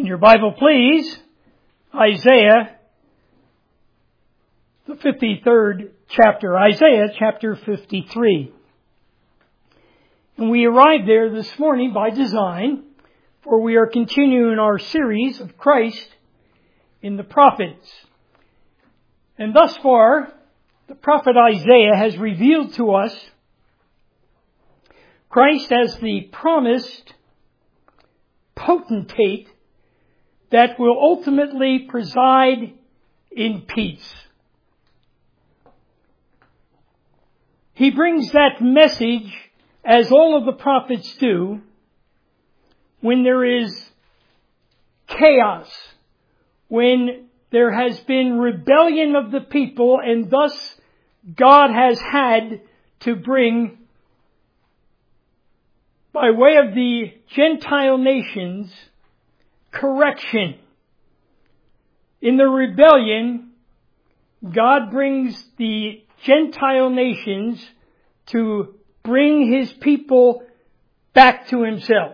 your Bible, please, Isaiah, the 53rd chapter, Isaiah chapter 53. And we arrived there this morning by design, for we are continuing our series of Christ in the prophets. And thus far, the prophet Isaiah has revealed to us Christ as the promised potentate that will ultimately preside in peace. He brings that message, as all of the prophets do, when there is chaos, when there has been rebellion of the people, and thus God has had to bring, by way of the Gentile nations, correction. In the rebellion, God brings the Gentile nations to bring His people back to Himself.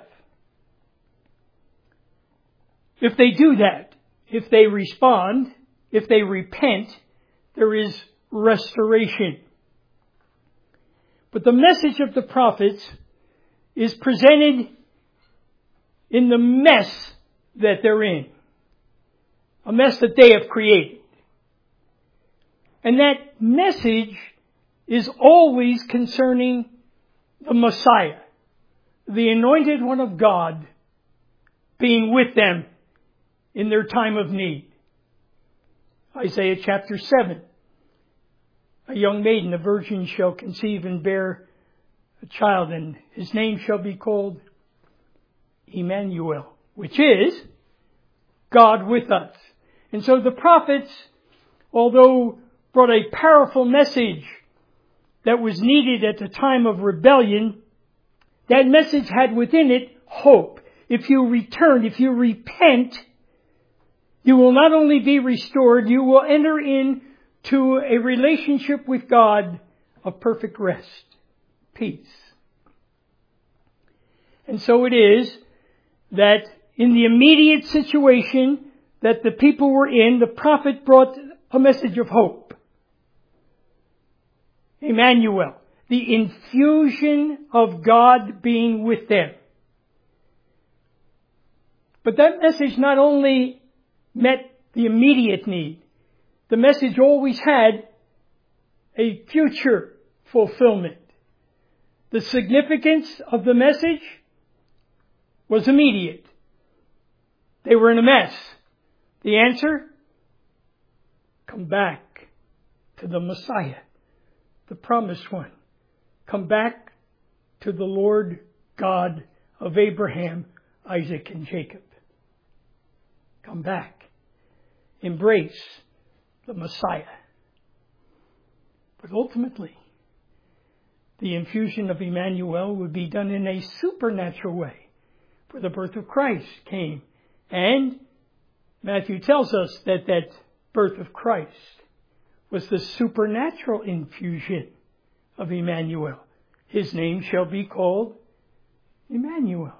If they do that, if they respond, if they repent, there is restoration. But the message of the prophets is presented in the mess that they're in. A mess that they have created. And that message is always concerning the Messiah, the anointed one of God, being with them in their time of need. Isaiah chapter 7. A young maiden, a virgin, shall conceive and bear a child, and his name shall be called Emmanuel, which is God with us. And so the prophets, although brought a powerful message that was needed at the time of rebellion, that message had within it hope. If you return, if you repent, you will not only be restored, you will enter into a relationship with God of perfect rest, peace. And so it is that in the immediate situation that the people were in, the prophet brought a message of hope. Emmanuel, the infusion of God being with them. But that message not only met the immediate need, the message always had a future fulfillment. The significance of the message was immediate. They were in a mess. The answer? Come back to the Messiah, the promised one. Come back to the Lord God of Abraham, Isaac, and Jacob. Come back. Embrace the Messiah. But ultimately, the infusion of Emmanuel would be done in a supernatural way. For the birth of Christ came. And Matthew tells us that that birth of Christ was the supernatural infusion of Emmanuel. His name shall be called Emmanuel.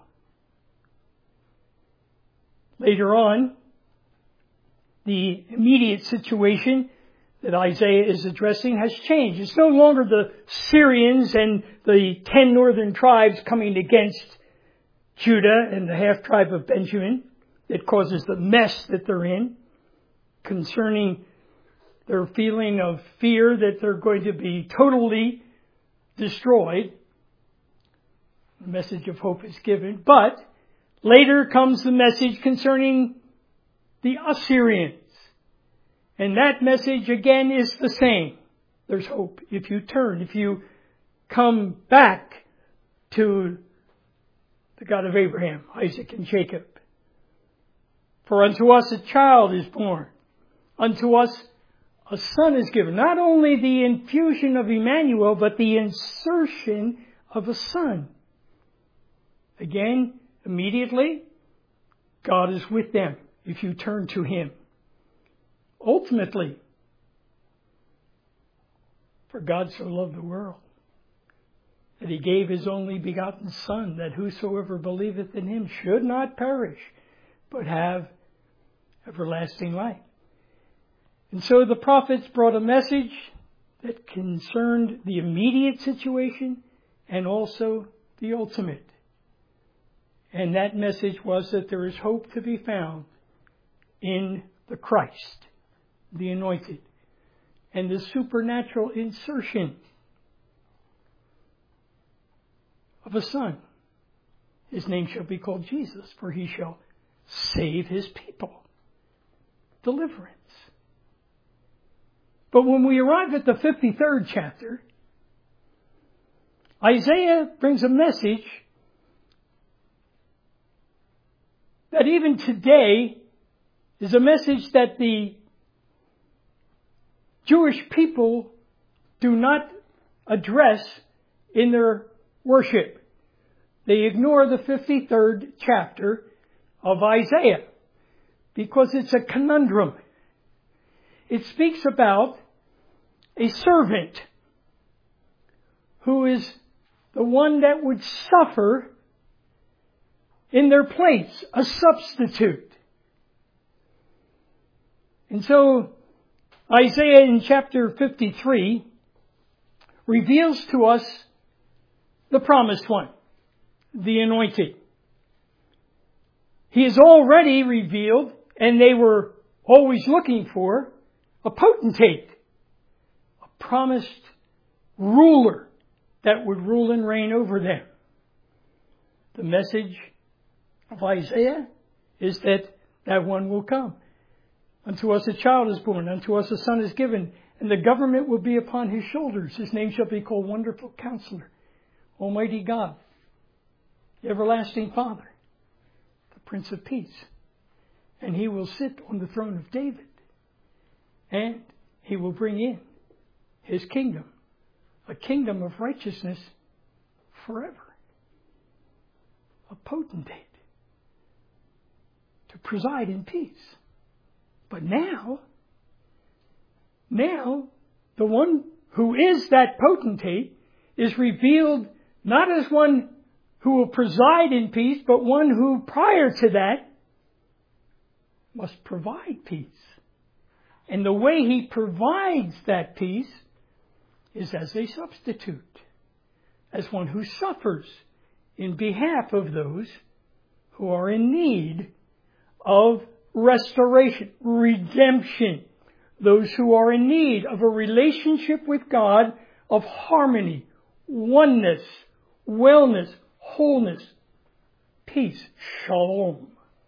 Later on, the immediate situation that Isaiah is addressing has changed. It's no longer the Syrians and the 10 northern tribes coming against Judah and the half tribe of Benjamin that causes the mess that they're in, concerning their feeling of fear that they're going to be totally destroyed. The message of hope is given. But later comes the message concerning the Assyrians. And that message again is the same. There's hope if you turn, if you come back to the God of Abraham, Isaac, and Jacob. For unto us a child is born. Unto us a son is given. Not only the infusion of Emmanuel, but the insertion of a son. Again, immediately, God is with them if you turn to Him. Ultimately, for God so loved the world, that He gave His only begotten Son, that whosoever believeth in Him should not perish, but have everlasting life. And so the prophets brought a message that concerned the immediate situation and also the ultimate. And that message was that there is hope to be found in the Christ, the Anointed, and the supernatural insertion of a Son. His name shall be called Jesus, for he shall save his people. Deliverance. But when we arrive at the 53rd chapter, Isaiah brings a message that even today is a message that the Jewish people do not address in their worship. They ignore the 53rd chapter of Isaiah because it's a conundrum. It speaks about a servant who is the one that would suffer in their place, a substitute. And so Isaiah in chapter 53 reveals to us the promised one, the Anointed. He is already revealed, and they were always looking for a potentate, a promised ruler that would rule and reign over them. The message of Isaiah is that that one will come. Unto us a child is born, unto us a son is given, and the government will be upon his shoulders. His name shall be called Wonderful Counselor, Almighty God, Everlasting Father, the Prince of Peace. And he will sit on the throne of David, and he will bring in his kingdom, a kingdom of righteousness forever. A potentate to preside in peace. But now, the one who is that potentate is revealed not as one who will preside in peace, but one who prior to that must provide peace. And the way he provides that peace is as a substitute, as one who suffers in behalf of those who are in need of restoration, redemption, those who are in need of a relationship with God of harmony, oneness, wellness, wholeness, peace, shalom.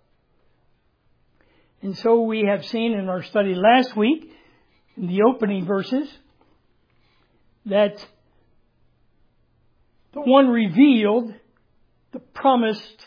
And so we have seen in our study last week, in the opening verses, that the one revealed, the promised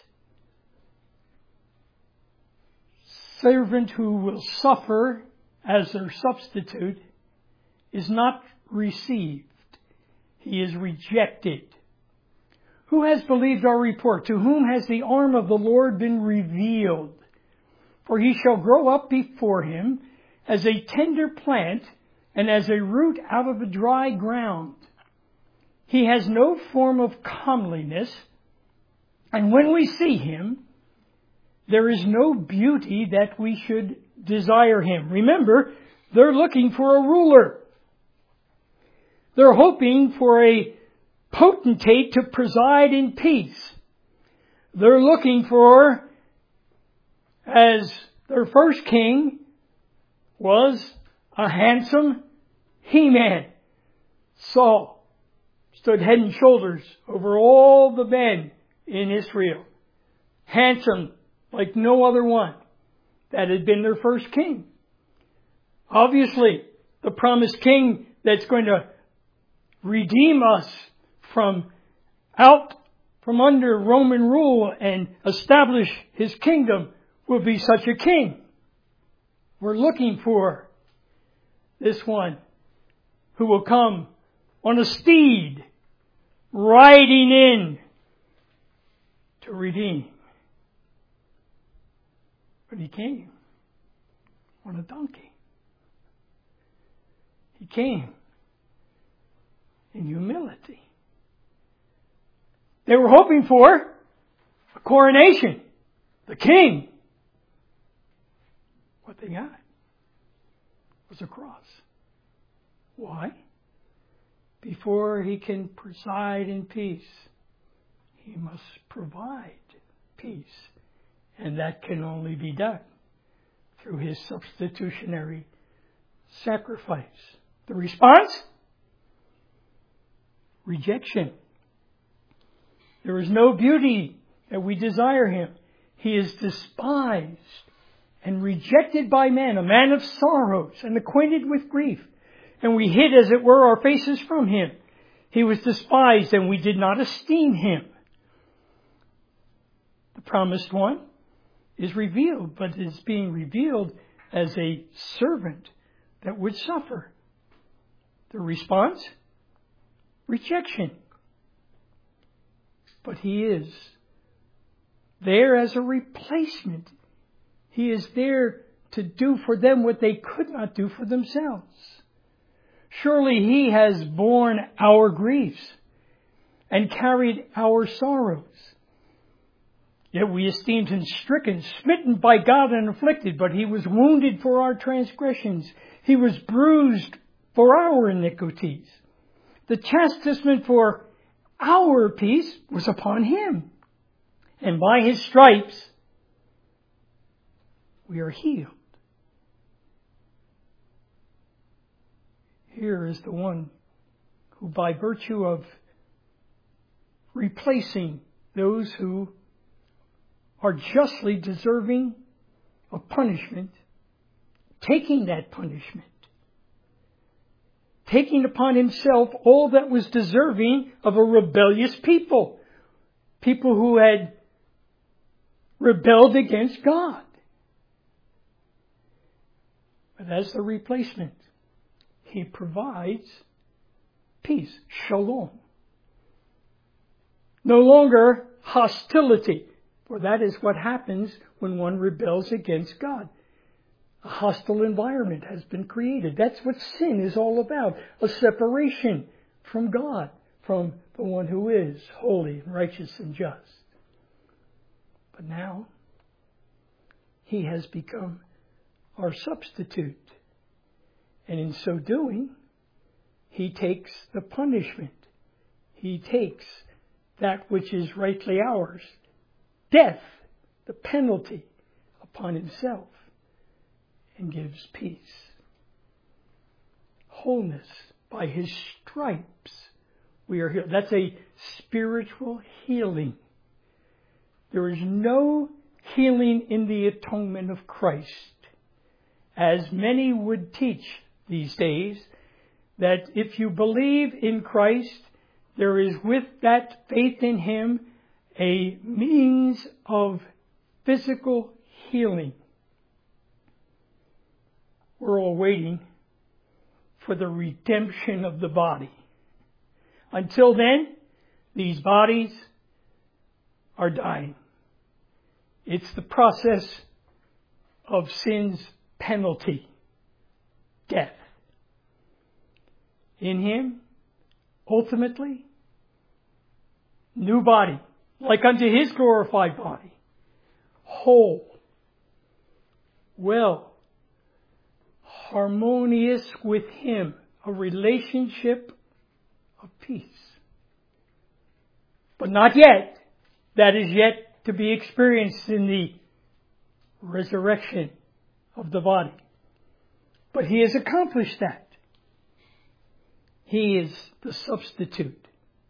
servant who will suffer as their substitute, is not received. He is rejected. Who has believed our report? To whom has the arm of the Lord been revealed? For he shall grow up before him as a tender plant and as a root out of a dry ground. He has no form of comeliness, and when we see him, there is no beauty that we should desire him. Remember, they're looking for a ruler. They're hoping for a potentate to preside in peace. They're looking for, as their first king was a handsome he-man. Saul stood head and shoulders over all the men in Israel. Handsome like no other one. That had been their first king. Obviously, the promised king that's going to redeem us from out from under Roman rule and establish his kingdom will be such a king. We're looking for this one who will come on a steed, riding in to redeem. But he came on a donkey. He came in humility. They were hoping for a coronation, the king. What they got was a cross. Why? Before he can preside in peace, he must provide peace. And that can only be done through his substitutionary sacrifice. The response? Rejection. There is no beauty that we desire him. He is despised and rejected by men, a man of sorrows and acquainted with grief. And we hid, as it were, our faces from him. He was despised, and we did not esteem him. The promised one is revealed, but is being revealed as a servant that would suffer. The response? Rejection. But he is there as a replacement. He is there to do for them what they could not do for themselves. Surely he has borne our griefs and carried our sorrows. Yet we esteemed him stricken, smitten by God and afflicted, but he was wounded for our transgressions. He was bruised for our iniquities. The chastisement for our peace was upon him. And by his stripes we are healed. Here is the one who, by virtue of replacing those who are justly deserving of punishment, taking that punishment, taking upon himself all that was deserving of a rebellious people, people who had rebelled against God. But as the replacement, he provides peace, shalom. No longer hostility, for that is what happens when one rebels against God. A hostile environment has been created. That's what sin is all about. A separation from God, from the one who is holy and righteous and just. But now, he has become our substitute. And in so doing, he takes the punishment. He takes that which is rightly ours, death, the penalty, upon himself, and gives peace. Wholeness. By his stripes we are healed. That's a spiritual healing. There is no healing in the atonement of Christ, as many would teach these days, that if you believe in Christ, there is with that faith in him a means of physical healing. We're all waiting for the redemption of the body. Until then, these bodies are dying. It's the process of sin's penalty, death. In him, ultimately, new body, like unto his glorified body, whole, well, harmonious with him, a relationship of peace. But not yet. That is yet to be experienced in the resurrection of the body. But he has accomplished that. He is the substitute.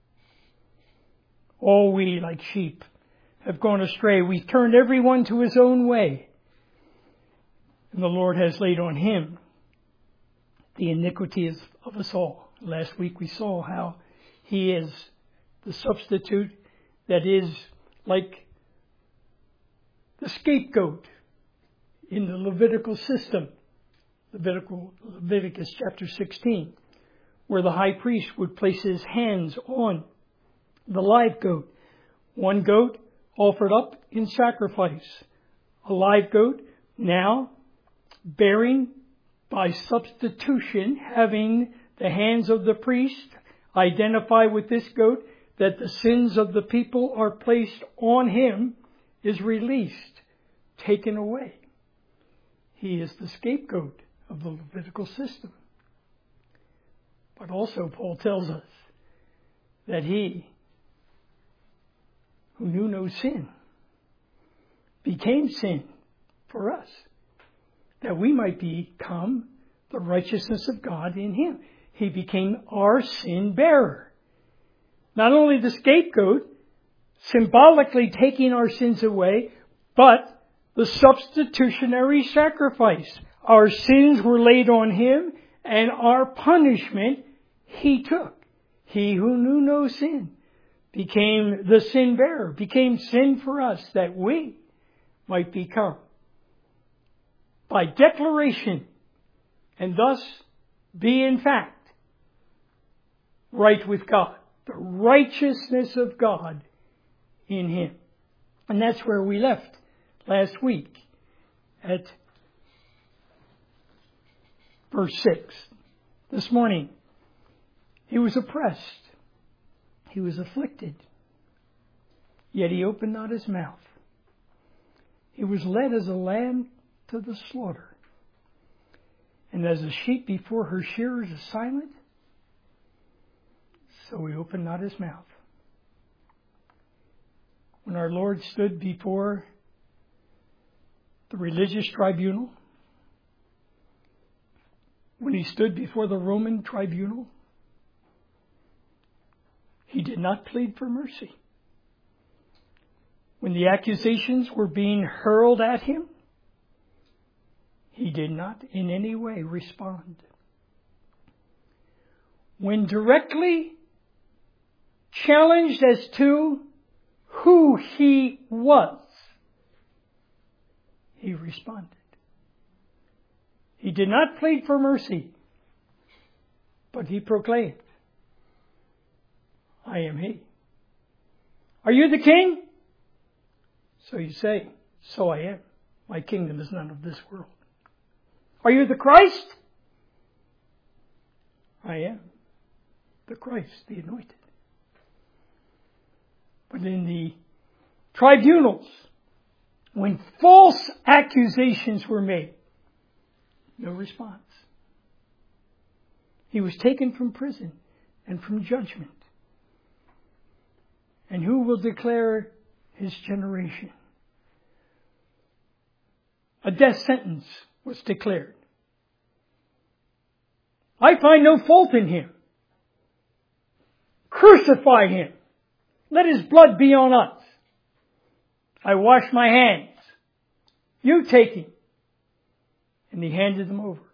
All we, like sheep, have gone astray. We've turned everyone to his own way. And the Lord has laid on him the iniquities of us all. Last week we saw how he is the substitute that is like the scapegoat in the Levitical system. Leviticus chapter 16, where the high priest would place his hands on the live goat. One goat offered up in sacrifice. A live goat now bearing by substitution, having the hands of the priest identify with this goat that the sins of the people are placed on him, is released, taken away. He is the scapegoat of the Levitical system. But also Paul tells us that he, who knew no sin, became sin for us, that we might become the righteousness of God in him. He became our sin bearer. Not only the scapegoat, symbolically taking our sins away, but the substitutionary sacrifice. Our sins were laid on him, and our punishment he took. He who knew no sin became the sin bearer, became sin for us, that we might become, by declaration, and thus be in fact right with God. The righteousness of God in him. And that's where we left last week at verse 6. This morning, he was oppressed. He was afflicted. Yet he opened not his mouth. He was led as a lamb to the slaughter. And as a sheep before her shearers is silent, so he opened not his mouth. When our Lord stood before the religious tribunal, when he stood before the Roman tribunal, he did not plead for mercy. When the accusations were being hurled at him, he did not in any way respond. When directly challenged as to who he was, he responded. He did not plead for mercy, but he proclaimed, I am he. Are you the king? So you say, so I am. My kingdom is none of this world. Are you the Christ? I am the Christ, the anointed. But in the tribunals, when false accusations were made, no response. He was taken from prison and from judgment. And who will declare his generation? A death sentence was declared. I find no fault in him. Crucify him. Let his blood be on us. I wash my hands. You take him. And he handed them over.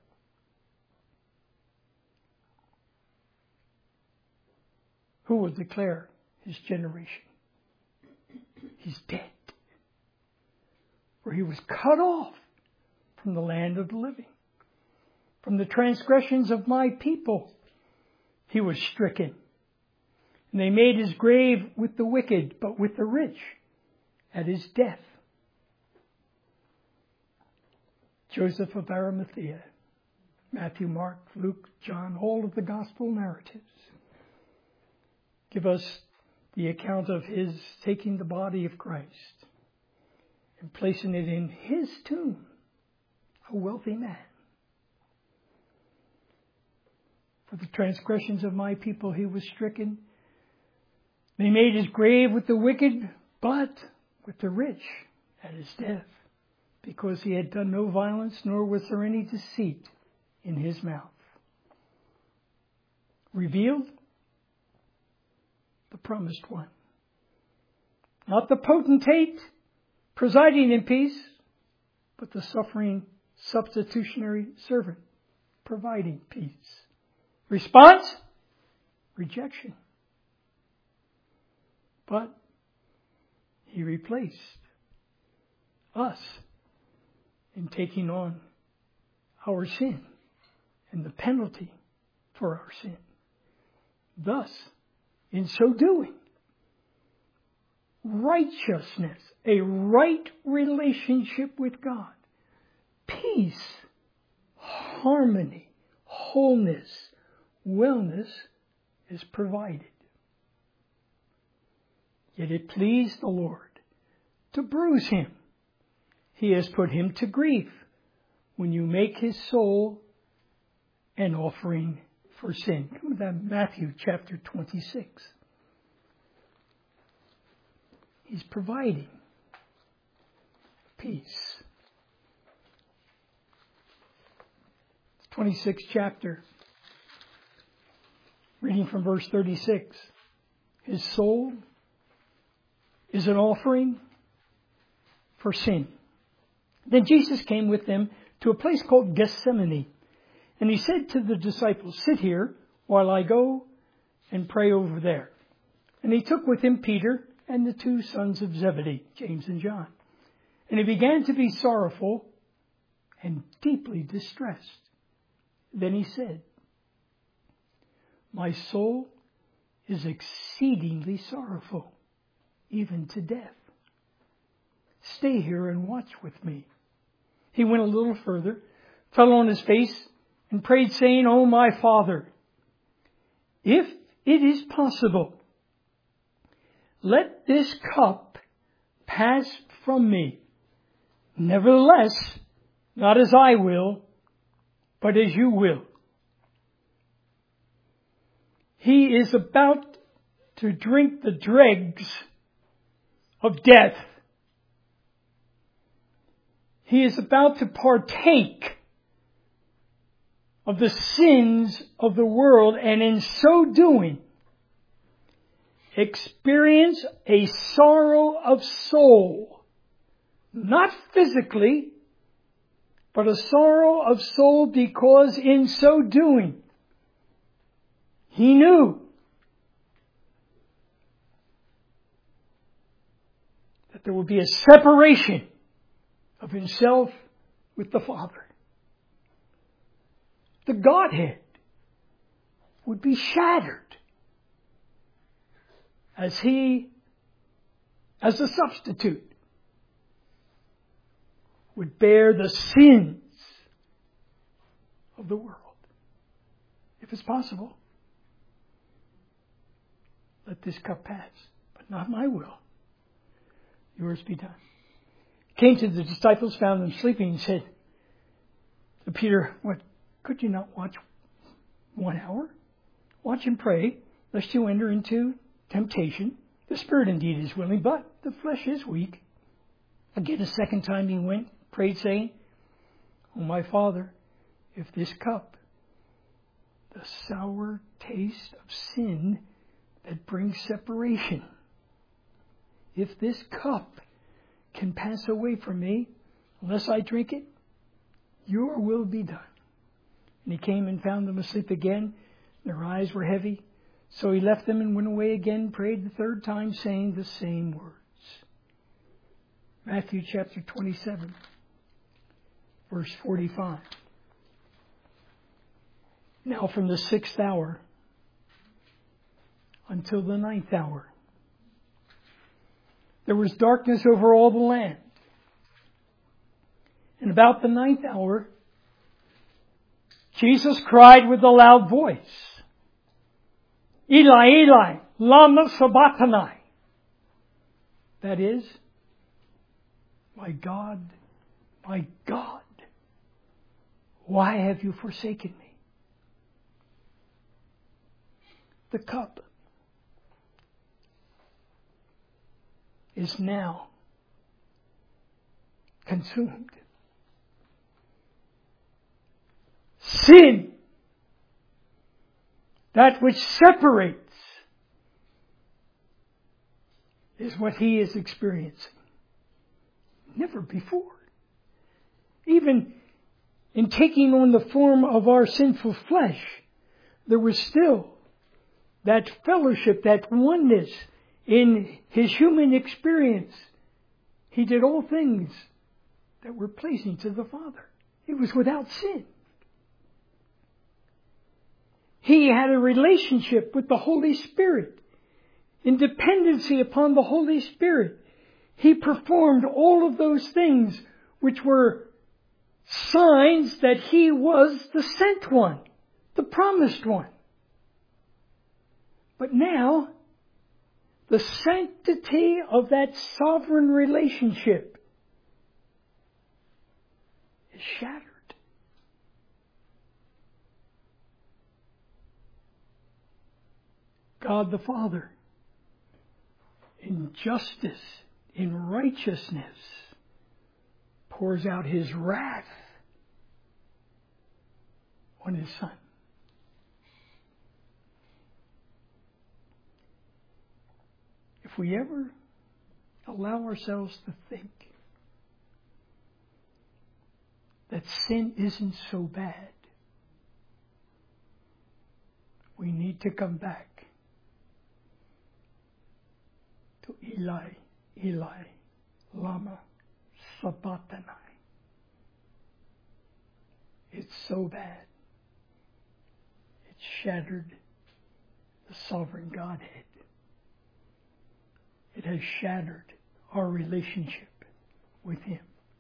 Who will declare his generation? He's dead. For he was cut off from the land of the living. From the transgressions of my people, he was stricken. And they made his grave with the wicked, but with the rich at his death. Joseph of Arimathea, Matthew, Mark, Luke, John, all of the gospel narratives give us the account of his taking the body of Christ and placing it in his tomb, a wealthy man. For the transgressions of my people he was stricken. They made his grave with the wicked, but with the rich at his death, because he had done no violence, nor was there any deceit in his mouth. Revealed, the promised one. Not the potentate presiding in peace, but the suffering substitutionary servant providing peace. Response? Rejection. But he replaced us in taking on our sin and the penalty for our sin. Thus, in so doing, righteousness, a right relationship with God, peace, harmony, wholeness, wellness is provided. Yet it pleased the Lord to bruise him. He has put him to grief. when you make his soul an offering for sin. Come to that Matthew chapter 26. He's providing peace. 26th chapter, reading from verse 36. His soul is an offering for sin. Then Jesus came with them to a place called Gethsemane. And he said to the disciples, sit here while I go and pray over there. And he took with him Peter and the two sons of Zebedee, James and John. And he began to be sorrowful and deeply distressed. Then he said, my soul is exceedingly sorrowful, even to death. Stay here and watch with me. He went a little further, fell on his face, and prayed, saying, O my Father, if it is possible, let this cup pass from me. Nevertheless, not as I will, but as you will. He is about to drink the dregs of death. He is about to partake of the sins of the world, and in so doing, experience a sorrow of soul. Not physically, but a sorrow of soul, because in so doing, he knew that there would be a separation of himself with the Father. The Godhead would be shattered as he, as a substitute, would bear the sins of the world. If it's possible, let this cup pass, but not my will. Yours be done. Came to the disciples, found them sleeping, and said to Peter, what, could you not watch 1 hour? Watch and pray, lest you enter into temptation. The spirit indeed is willing, but the flesh is weak. Again, a second time he went, prayed, saying, O my Father, if this cup, the sour taste of sin that brings separation, if this cup can pass away from me, unless I drink it, your will be done. And he came and found them asleep again. Their eyes were heavy. So he left them and went away again, prayed the third time, saying the same words. Matthew chapter 27, verse 45. Now from the 6th hour until the 9th hour, there was darkness over all the land. And about the 9th hour, Jesus cried with a loud voice, Eli, Eli, lama sabachthani. That is, my God, why have you forsaken me? The cup is now consumed. Sin, that which separates, is what he is experiencing. Never before. Even in taking on the form of our sinful flesh, there was still that fellowship, that oneness in his human experience. He did all things that were pleasing to the Father. He was without sin. He had a relationship with the Holy Spirit, in dependency upon the Holy Spirit. He performed all of those things which were signs that he was the sent one, the promised one. But now, the sanctity of that sovereign relationship is shattered. God the Father, in justice, in righteousness, pours out His wrath on His Son. If we ever allow ourselves to think that sin isn't so bad, we need to come back to Eli, Eli, lama sabachthani. It's so bad. It shattered the sovereign Godhead. It has shattered our relationship with Him.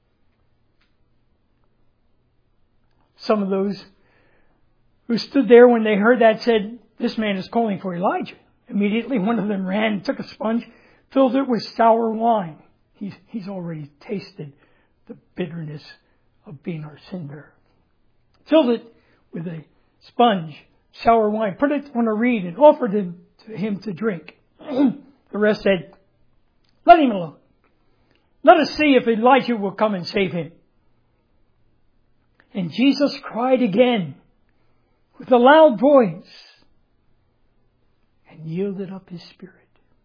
Some of those who stood there when they heard that said, "This man is calling for Elijah." Immediately one of them ran, took a sponge, filled it with sour wine. He's already tasted the bitterness of being our sin bearer. Filled it with a sponge, sour wine, put it on a reed and offered it to him to drink. The rest said, "Let him alone. Let us see if Elijah will come and save him." And Jesus cried again with a loud voice and yielded up His spirit.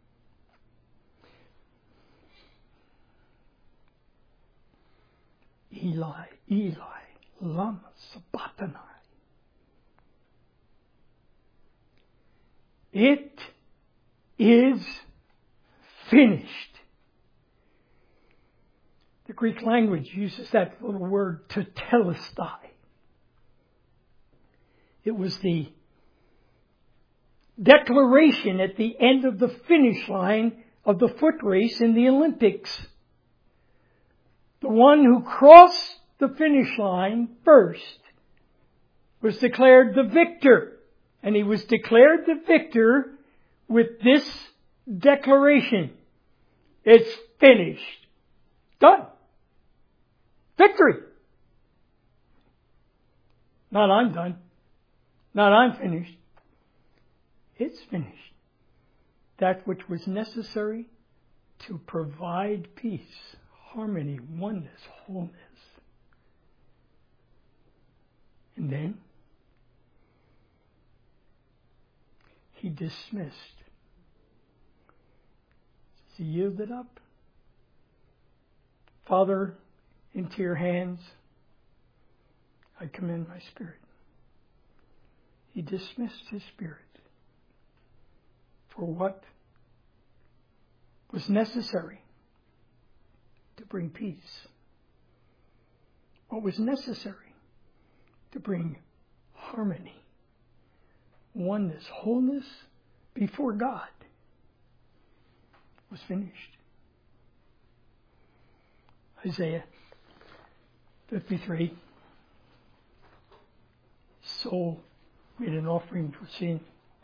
Eli, Eli, lama sabachthani. It is finished. The Greek language uses that little word tetelestai. It was the declaration at the end of the finish line of the foot race in the Olympics. The one who crossed the finish line first was declared the victor. And he was declared the victor with this declaration: "It's finished." Done. Victory. Not "I'm done." Not "I'm finished." It's finished. That which was necessary to provide peace, harmony, oneness, wholeness. And then He dismissed. He yielded up. "Father, into your hands I commend my spirit." He dismissed His spirit for what was necessary to bring peace. What was necessary to bring harmony, oneness, wholeness before God was finished. Isaiah 53. Soul made an offering for sin.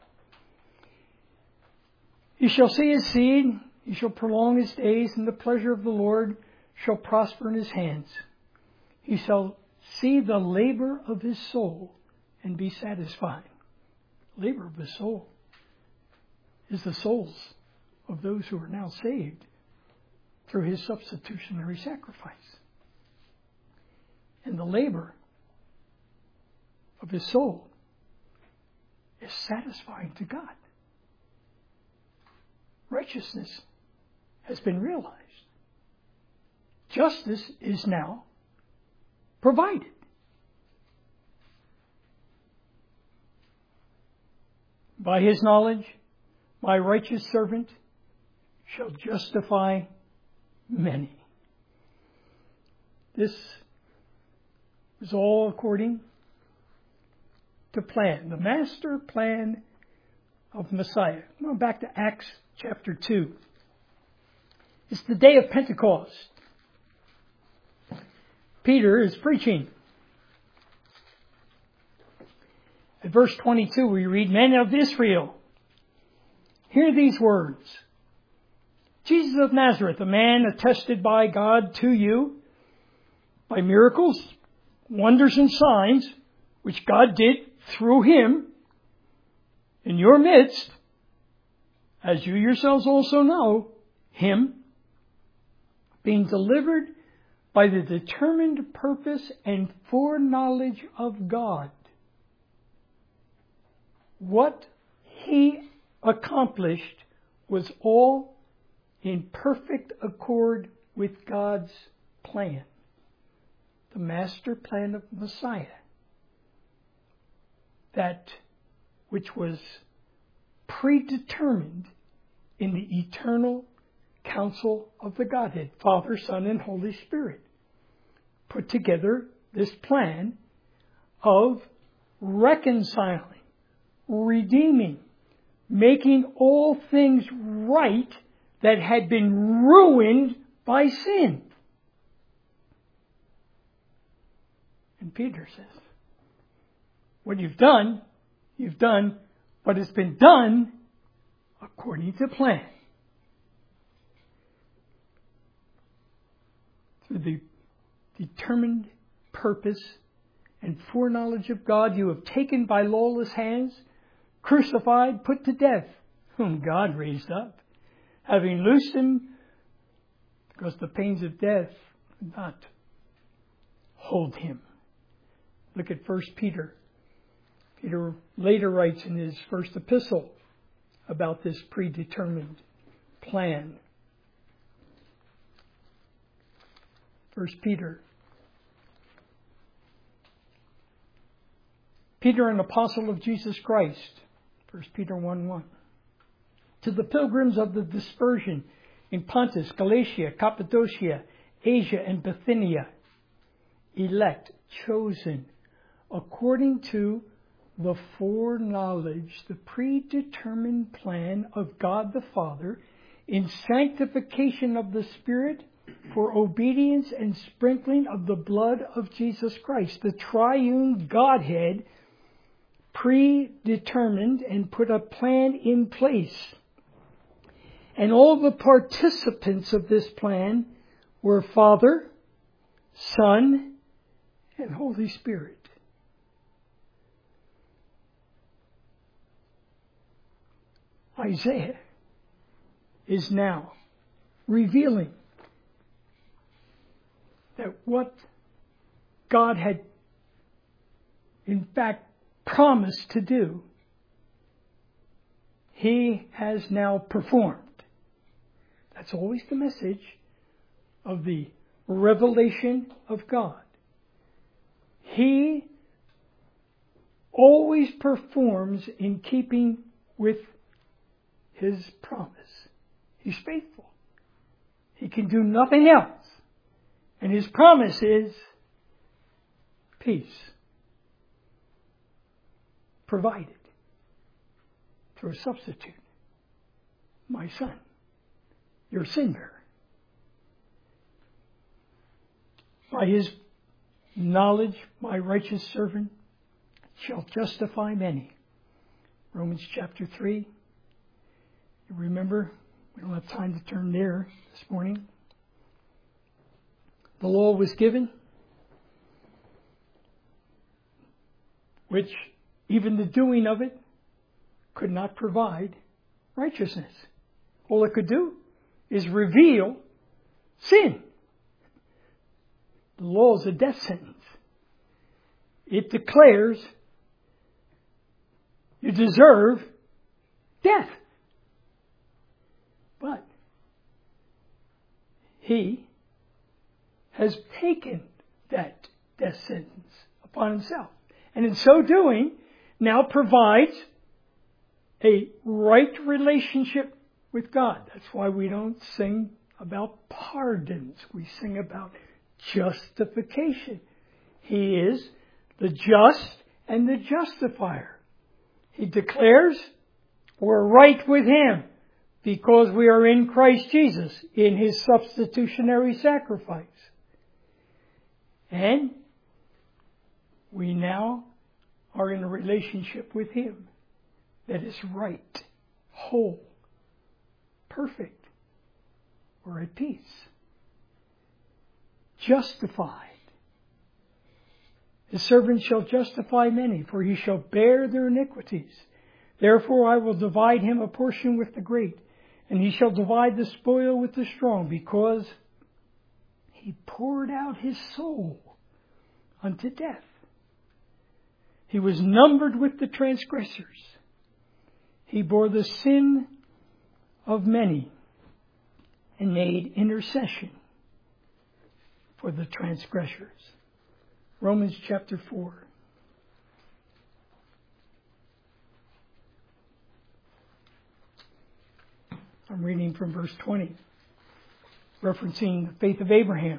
"He shall see his seed, he shall prolong his days, and the pleasure of the Lord shall prosper in his hands. He shall see the labor of his soul and be satisfied." Labor of the soul is the souls of those who are now saved through His substitutionary sacrifice. And the labor of His soul is satisfying to God. Righteousness has been realized. Justice is now provided. By His knowledge, my righteous servant shall justify many. This was all according to plan, the master plan of Messiah. Going back to Acts chapter 2. It's the day of Pentecost. Peter is preaching. At verse 22 we read, "Men of Israel, hear these words. Jesus of Nazareth, a man attested by God to you by miracles, wonders and signs, which God did through Him in your midst, as you yourselves also know, him, being delivered by the determined purpose and foreknowledge of God. What he accomplished was all in perfect accord with God's plan, the master plan of Messiah, that which was predetermined in the eternal counsel of the Godhead, Father, Son, and Holy Spirit, put together this plan of reconciling, redeeming, making all things right that had been ruined by sin. And Peter says, what you've done, but it's been done according to plan. Through the determined purpose and foreknowledge of God, you have taken by lawless hands, crucified, put to death, whom God raised up, having loosed him, because the pains of death could not hold him. Look at 1 Peter. Peter later writes in his first epistle about this predetermined plan. 1 Peter. Peter, an apostle of Jesus Christ. 1 Peter 1:1. To the pilgrims of the dispersion in Pontus, Galatia, Cappadocia, Asia, and Bithynia, elect, chosen, according to the foreknowledge, the predetermined plan of God the Father, in sanctification of the Spirit, for obedience and sprinkling of the blood of Jesus Christ. The triune Godhead predetermined and put a plan in place. And all the participants of this plan were Father, Son, and Holy Spirit. Isaiah is now revealing that what God had in fact promised to do, he has now performed. That's always the message of the revelation of God. He always performs in keeping with his promise. He's faithful. He can do nothing else. And his promise is peace, provided through a substitute, my Son, your sin bearer. By his knowledge, my righteous servant shall justify many. Romans chapter 3. You remember, we don't have time to turn there this morning. The law was given, which even the doing of it could not provide righteousness. All it could do is reveal sin. The law is a death sentence. It declares you deserve death. But he has taken that death sentence upon himself. And in so doing, now provides a right relationship with God. That's why we don't sing about pardons. We sing about justification. He is the just and the justifier. He declares we're right with him because we are in Christ Jesus, in his substitutionary sacrifice. And we now are in a relationship with him that is right, whole, perfect. We're at peace. Justified. His servant shall justify many, for he shall bear their iniquities. Therefore I will divide him a portion with the great, and he shall divide the spoil with the strong, because he poured out his soul unto death. He was numbered with the transgressors. He bore the sin of many and made intercession for the transgressors. Romans chapter 4. I'm reading from verse 20, referencing the faith of Abraham.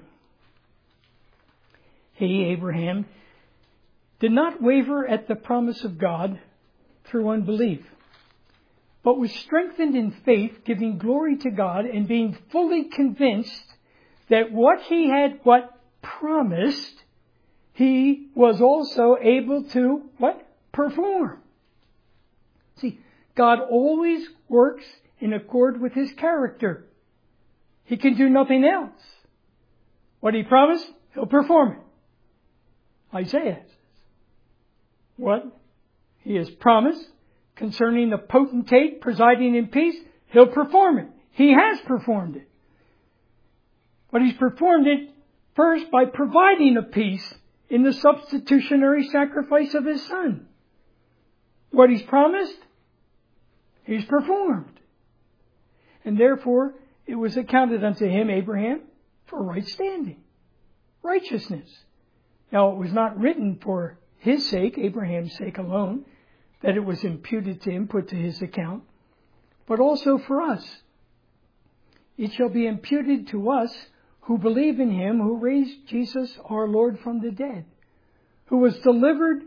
He, Abraham, did not waver at the promise of God through unbelief, but was strengthened in faith, giving glory to God and being fully convinced that what he had promised, he was also able to perform. See, God always works in accord with his character. He can do nothing else. What he promised, he'll perform it. Isaiah says, what he has promised concerning the potentate presiding in peace, he'll perform it. He has performed it. But he's performed it first by providing a peace in the substitutionary sacrifice of his Son. What he's promised, he's performed. And therefore, it was accounted unto him, Abraham, for right standing, righteousness. Now, it was not written for his sake, Abraham's sake alone, that it was imputed to him, put to his account, but also for us. It shall be imputed to us who believe in him who raised Jesus our Lord from the dead, who was delivered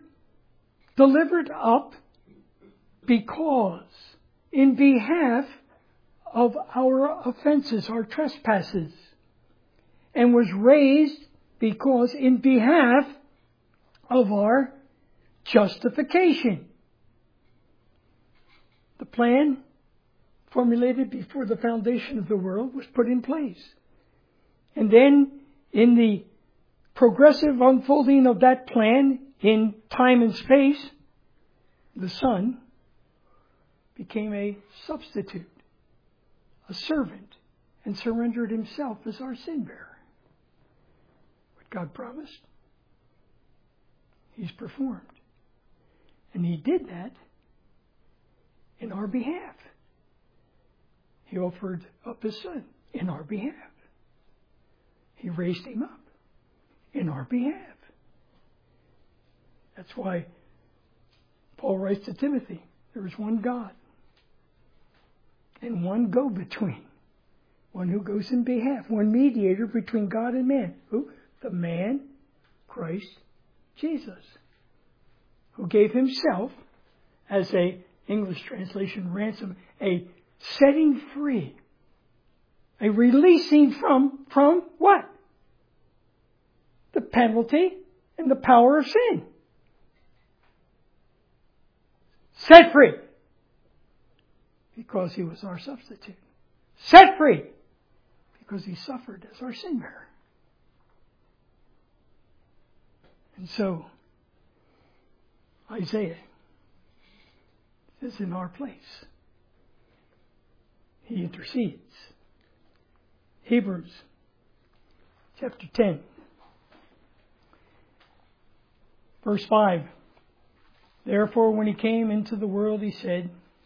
up because in behalf of our offenses, our trespasses, and was raised because in behalf of our justification. The plan formulated before the foundation of the world was put in place. And then in the progressive unfolding of that plan in time and space, the Son became a substitute, a servant, and surrendered himself as our sin bearer. What God promised, he's performed. And he did that in our behalf. He offered up his Son in our behalf. He raised him up in our behalf. That's why Paul writes to Timothy, there is one God and one go-between, one who goes in behalf, one mediator between God and man. Who? The man, Christ Jesus, who gave himself as a English translation ransom, a setting free, a releasing from what? The penalty and the power of sin. Set free. Because he was our substitute. Set free. Because he suffered as our sin bearer. And so, Isaiah is in our place. He intercedes. Hebrews chapter 10, verse 5. Therefore, when he came into the world, he said,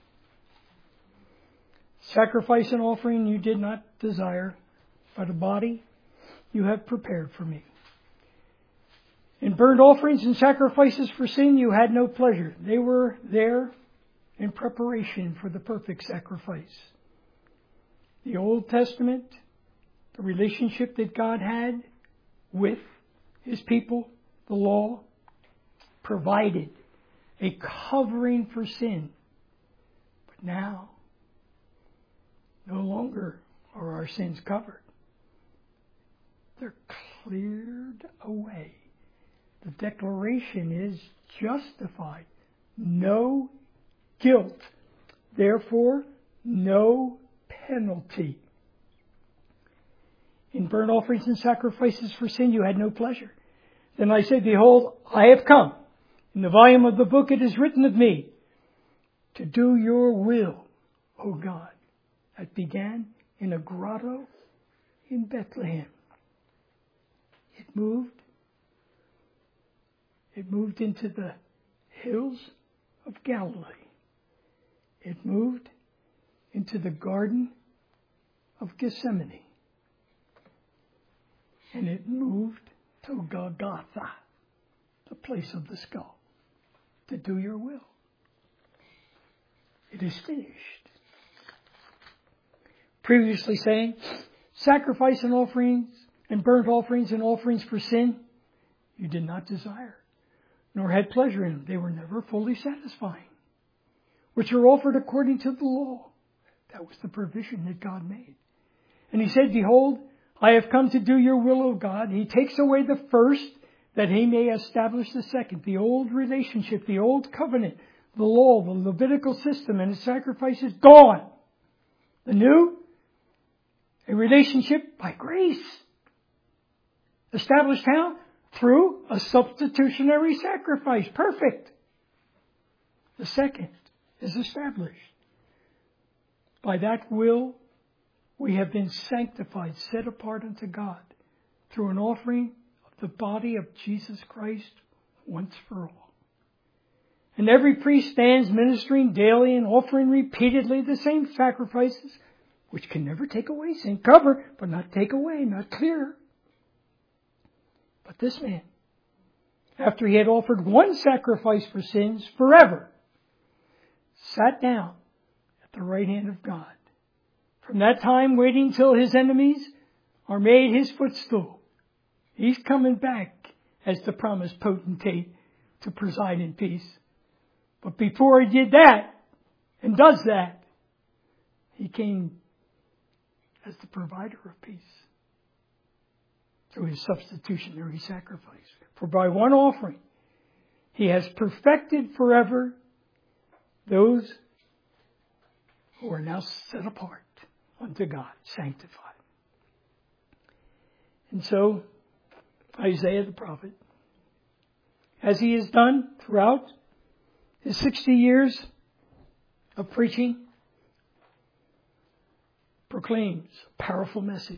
sacrifice and offering you did not desire, but a body you have prepared for me. In burnt offerings and sacrifices for sin you had no pleasure. They were there in preparation for the perfect sacrifice. The Old Testament, the relationship that God had with his people, the law, provided a covering for sin. But now, no longer are our sins covered. They're cleared away. The declaration is justified. No guilt. Therefore, no penalty. In burnt offerings and sacrifices for sin you had no pleasure. Then I said, behold, I have come. In the volume of the book it is written of me, to do your will, O God. That began in a grotto in Bethlehem. It moved into the hills of Galilee. It moved into the Garden of Gethsemane. And it moved to Golgotha, the place of the skull, to do your will. It is finished. Previously saying, sacrifice and offerings and burnt offerings and offerings for sin, you did not desire, nor had pleasure in them. They were never fully satisfying, which are offered according to the law. That was the provision that God made. And he said, behold, I have come to do your will, O God. He takes away the first that he may establish the second. The old relationship, the old covenant, the law, the Levitical system and the sacrifice is gone. The new, a relationship by grace. Established how? Through a substitutionary sacrifice. Perfect. The second is established. By that will, we have been sanctified, set apart unto God, through an offering of the body of Jesus Christ once for all. And every priest stands ministering daily and offering repeatedly the same sacrifices, which can never take away sin. Cover, but not take away, not clear. But this man, after he had offered one sacrifice for sins forever, sat down at the right hand of God. From that time, waiting till his enemies are made his footstool. He's coming back as the promised potentate to preside in peace. But before he did that, and does that, he came as the provider of peace through his substitutionary sacrifice. For by one offering, he has perfected forever those who are now set apart unto God, sanctified. And so, Isaiah the prophet, as he has done throughout his 60 years of preaching, proclaims a powerful message.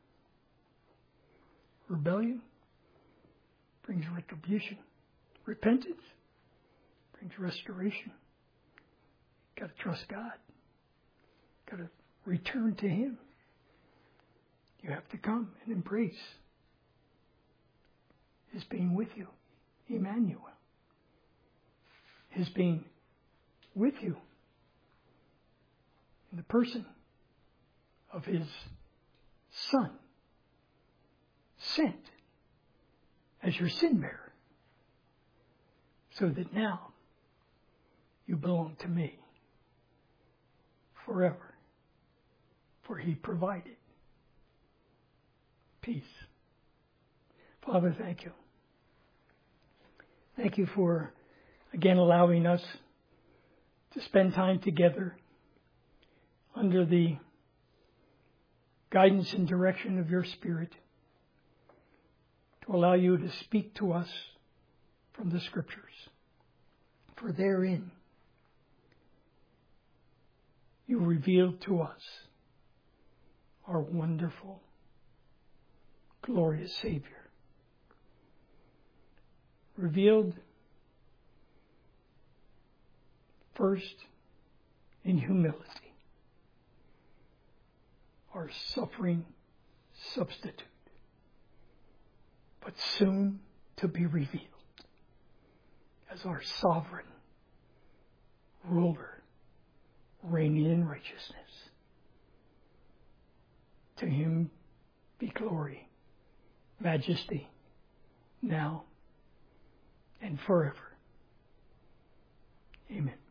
Rebellion brings retribution. Repentance brings restoration. You've got to trust God. You've got to return to Him. You have to come and embrace His being with you, Emmanuel. His being with you in the person of His Son, sent as your sin bearer, so that now you belong to me forever, for He provided peace. Father, thank you. Thank you for again allowing us to spend time together under the guidance and direction of your Spirit, to allow you to speak to us from the Scriptures. For therein you revealed to us our wonderful, glorious Savior. Revealed first in humility, our suffering substitute, but soon to be revealed as our sovereign ruler, reigning in righteousness. To Him be glory, majesty, now and forever. Amen.